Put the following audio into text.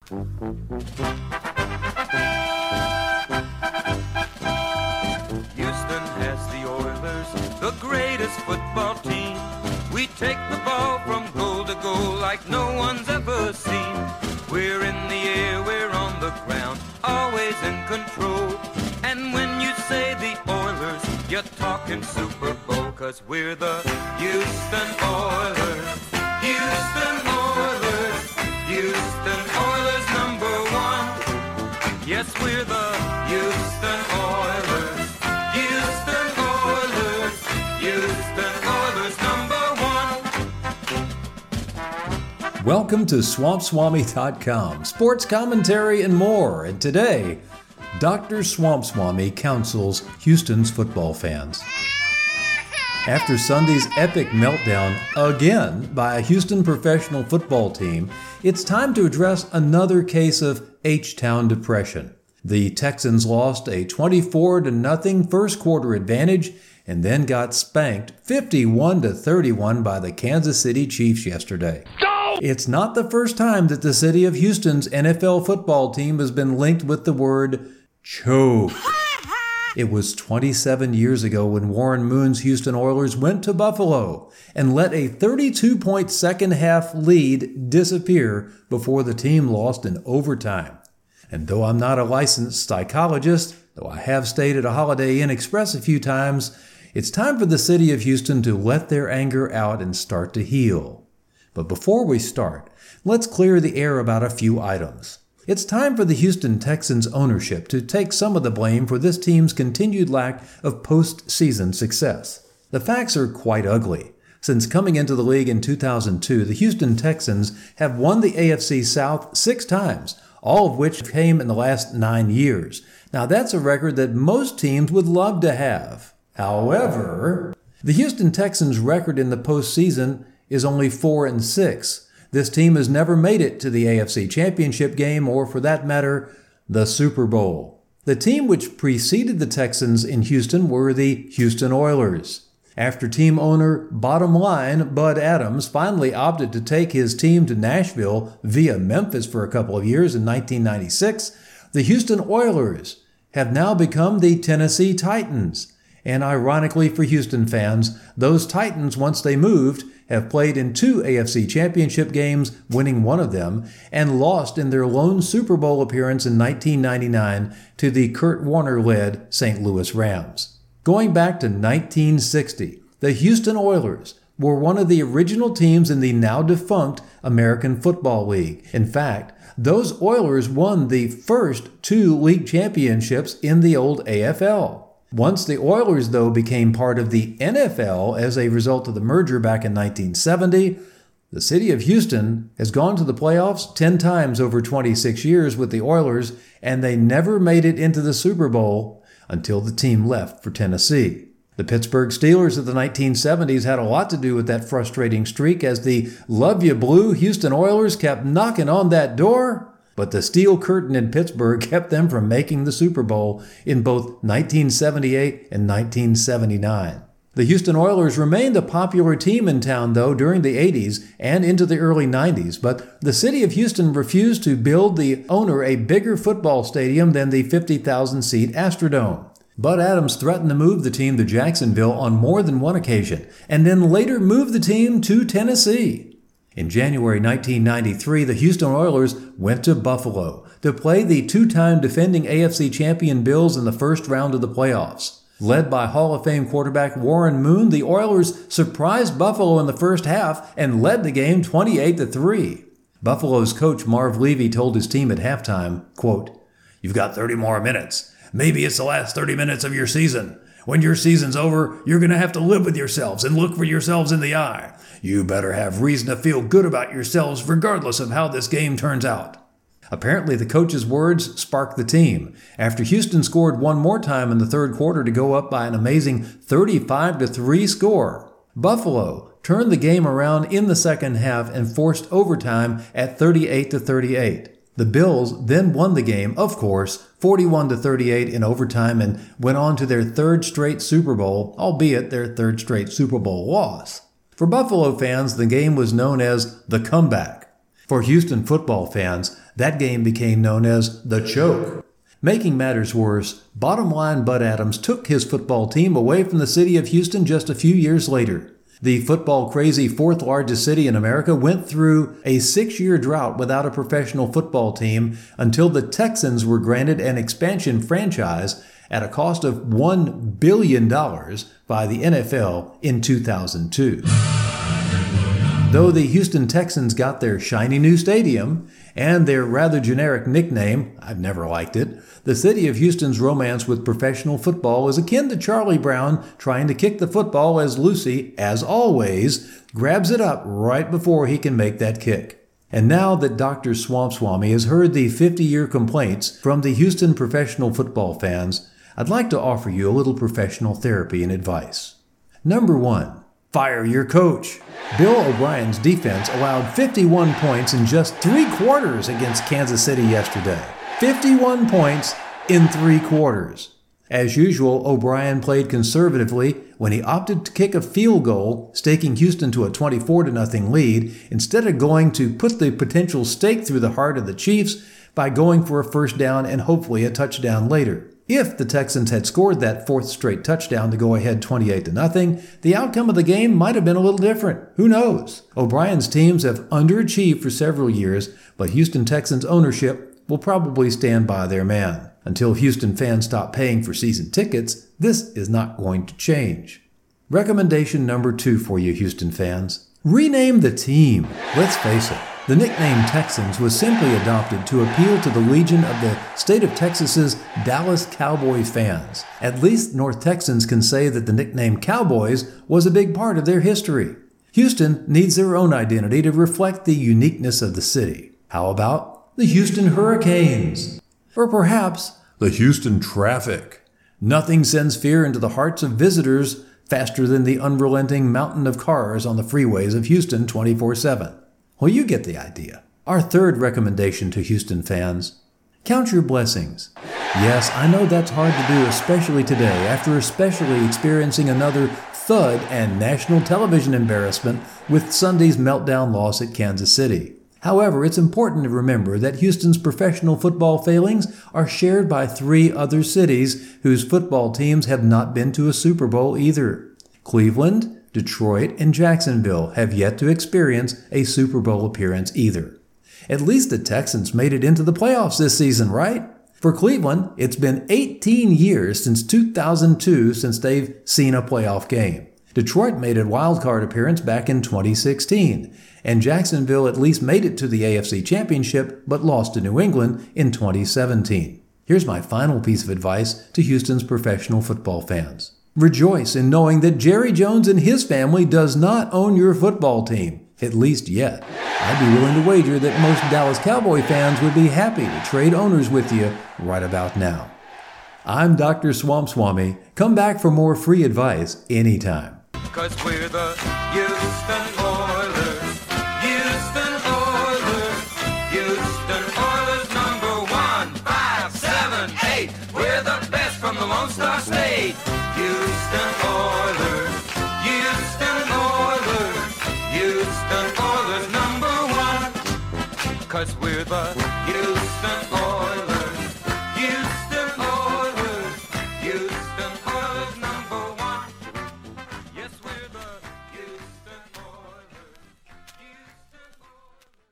Houston has the Oilers, the greatest football team. We take the ball from goal to goal like no one's ever seen. We're in the air, we're on the ground, always in control. And when you say the Oilers, you're talking Super Bowl, 'cause we're the Houston Oilers. Houston Oilers. Houston Oilers #1. Yes, we're the Houston Oilers. Houston Oilers. Houston Oilers #1. Welcome to SwampSwami.com, sports commentary and more. And today, Dr. Swamp Swami counsels Houston's football fans. After Sunday's epic meltdown, again by a Houston professional football team, it's time to address another case of H-Town depression. The Texans lost a 24-0 first quarter advantage and then got spanked 51-31 by the Kansas City Chiefs yesterday. It's not the first time that the city of Houston's NFL football team has been linked with the word choke. It was 27 years ago when Warren Moon's Houston Oilers went to Buffalo and let a 32-point second-half lead disappear before the team lost in overtime. And though I'm not a licensed psychologist, though I have stayed at a Holiday Inn Express a few times, it's time for the city of Houston to let their anger out and start to heal. But before we start, let's clear the air about a few items. It's time for the Houston Texans ownership to take some of the blame for this team's continued lack of postseason success. The facts are quite ugly. Since coming into the league in 2002, the Houston Texans have won the AFC South 6 times, all of which came in the last 9 years. Now that's a record that most teams would love to have. However, the Houston Texans' record in the postseason is only 4-6. This team has never made it to the AFC Championship game or, for that matter, the Super Bowl. The team which preceded the Texans in Houston were the Houston Oilers. After team owner Bottom Line Bud Adams finally opted to take his team to Nashville via Memphis for a couple of years in 1996, the Houston Oilers have now become the Tennessee Titans. And ironically for Houston fans, those Titans, once they moved, have played in 2 AFC Championship games, winning one of them, and lost in their lone Super Bowl appearance in 1999 to the Kurt Warner-led St. Louis Rams. Going back to 1960, the Houston Oilers were one of the original teams in the now-defunct American Football League. In fact, those Oilers won the first 2 league championships in the old AFL. Once the Oilers, though, became part of the NFL as a result of the merger back in 1970, the city of Houston has gone to the playoffs 10 times over 26 years with the Oilers, and they never made it into the Super Bowl until the team left for Tennessee. The Pittsburgh Steelers of the 1970s had a lot to do with that frustrating streak as the Love Ya Blue Houston Oilers kept knocking on that door. But the steel curtain in Pittsburgh kept them from making the Super Bowl in both 1978 and 1979. The Houston Oilers remained a popular team in town, though, during the 80s and into the early 90s, but the city of Houston refused to build the owner a bigger football stadium than the 50,000-seat Astrodome. Bud Adams threatened to move the team to Jacksonville on more than one occasion, and then later moved the team to Tennessee. In January 1993, the Houston Oilers went to Buffalo to play the 2-time defending AFC champion Bills in the first round of the playoffs. Led by Hall of Fame quarterback Warren Moon, the Oilers surprised Buffalo in the first half and led the game 28-3. Buffalo's coach Marv Levy told his team at halftime, quote, "You've got 30 more minutes. Maybe it's the last 30 minutes of your season. When your season's over, you're going to have to live with yourselves and look for yourselves in the eye. You better have reason to feel good about yourselves regardless of how this game turns out." Apparently, the coach's words sparked the team. After Houston scored one more time in the third quarter to go up by an amazing 35-3 score, Buffalo turned the game around in the second half and forced overtime at 38-38. The Bills then won the game, of course, 41-38 in overtime and went on to their third straight Super Bowl, albeit their third straight Super Bowl loss. For Buffalo fans, the game was known as the comeback. For Houston football fans, that game became known as the Choke. Making matters worse, bottom line Bud Adams took his football team away from the city of Houston just a few years later. The football-crazy fourth largest city in America went through a 6-year drought without a professional football team until the Texans were granted an expansion franchise at a cost of $1 billion by the NFL in 2002. Though the Houston Texans got their shiny new stadium and their rather generic nickname, I've never liked it, the city of Houston's romance with professional football is akin to Charlie Brown trying to kick the football as Lucy, as always, grabs it up right before he can make that kick. And now that Dr. Swamp Swami has heard the 50-year complaints from the Houston professional football fans, I'd like to offer you a little professional therapy and advice. Number 1. Fire your coach. Bill O'Brien's defense allowed 51 points in just 3 quarters against Kansas City yesterday. 51 points in 3 quarters. As usual, O'Brien played conservatively when he opted to kick a field goal, staking Houston to a 24-0 lead, instead of going to put the potential stake through the heart of the Chiefs by going for a first down and hopefully a touchdown later. If the Texans had scored that 4th straight touchdown to go ahead 28-0, the outcome of the game might have been a little different. Who knows? O'Brien's teams have underachieved for several years, but Houston Texans ownership will probably stand by their man. Until Houston fans stop paying for season tickets, this is not going to change. Recommendation number 2 for you Houston fans. Rename the team. Let's face it. The nickname Texans was simply adopted to appeal to the legion of the state of Texas's Dallas Cowboys fans. At least North Texans can say that the nickname Cowboys was a big part of their history. Houston needs their own identity to reflect the uniqueness of the city. How about the Houston Hurricanes? Or perhaps the Houston Traffic. Nothing sends fear into the hearts of visitors faster than the unrelenting mountain of cars on the freeways of Houston 24/7. Well, you get the idea. Our third recommendation to Houston fans: count your blessings. Yes, I know that's hard to do, especially today, after especially experiencing another thud and national television embarrassment with Sunday's meltdown loss at Kansas City. However, it's important to remember that Houston's professional football failings are shared by 3 other cities whose football teams have not been to a Super Bowl either. Cleveland, Detroit, and Jacksonville have yet to experience a Super Bowl appearance either. At least the Texans made it into the playoffs this season, right? For Cleveland, it's been 18 years since 2002 since they've seen a playoff game. Detroit made a wildcard appearance back in 2016, and Jacksonville at least made it to the AFC Championship but lost to New England in 2017. Here's my final piece of advice to Houston's professional football fans. Rejoice in knowing that Jerry Jones and his family does not own your football team, at least yet. I'd be willing to wager that most Dallas Cowboy fans would be happy to trade owners with you right about now. I'm Dr. Swamp Swami. Come back for more free advice anytime. 'Cause we're the Houston Oilers, Houston Oilers, Houston Oilers #1, 5, 7, 8. We're the best from the Lone Star State. Houston Oilers, Houston Oilers, Houston Oilers #1. 'Cause we're the Houston Oilers.